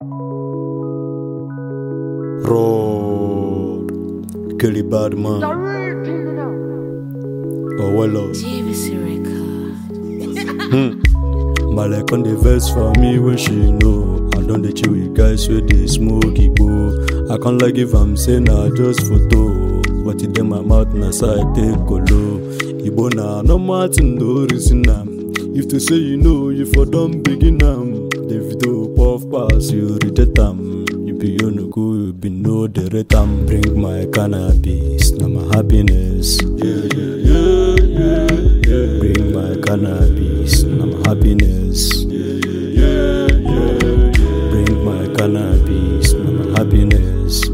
Raw, Kelly Badman, Owelo. Malek on the verse for me when she know. I don't dey chill with guys with the smoke igbo. I can't like if I'm saying I just photo, but it in my mouth na side take kolo. Igbo na no matter no reason am. If to say you know, you for don't begin am. The video puff pass you reject am. You be no go, you be no the rate am. Bring my cannabis, na my happiness. Bring my cannabis, na my happiness. Bring my cannabis, na my happiness.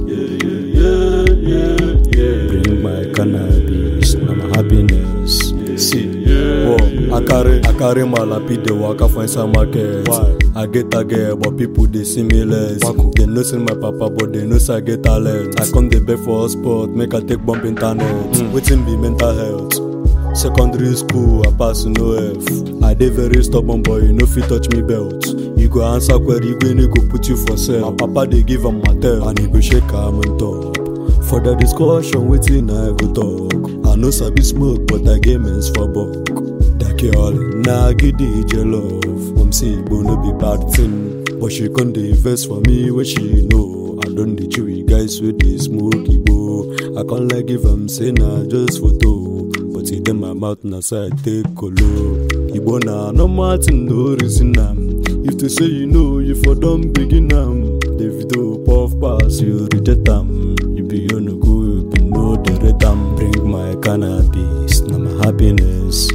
Bring my cannabis, na my happiness. See, I carry my lapi, they waka for inside market. Why? I get a girl, but people they see me less. They know see my papa, but they know say I get talent. I come the beg for a sport, make I take bump internet. Waiting be mental health. Secondary school, I pass no F. I dey very stubborn, boy, you no fit touch me belt. You go answer query, when you go put you for sale. My papa they give am my tail, and he go shake am on top. For the discussion, waiting I go talk. I know sabi smoke, but I get mens for buck. That girl, nah giddy love. Mom say Igbo no be bad thing, but she can't invest for me where she know. I don't dey chewy guys with the smoke Igbo. I can't like if I'm saying I just photo, but it in my mouth na side take kolo. Igbo na no matter no reason am. If to say you know, you for don't begin am. The video puff pass you reject am. You be no go, you be no the rate am. Bring my cannabis, na my happiness.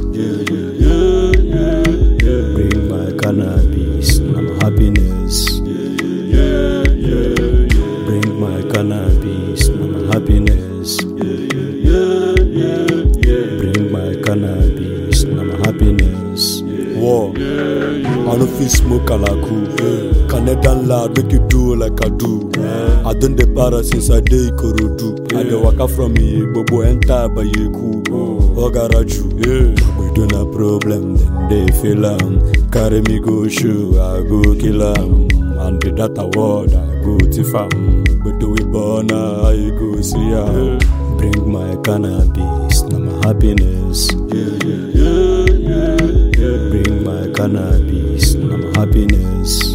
Bring my cannabis, na my happiness. Bring my cannabis, na my happiness. Bring my cannabis, na my happiness. Whoa, I no fit smoke alaku. Canadian lad make you do like I do. I done the para since I dey Ikorodu. I dey waka from Igbo enter Bayeku. Ogaraju, we don't have problem, then they feel am. Carry me go show, I go kill am. And the data word, I go tiff am. But do we born, I go see am. Bring my cannabis, na my happiness. Bring my cannabis, na my happiness.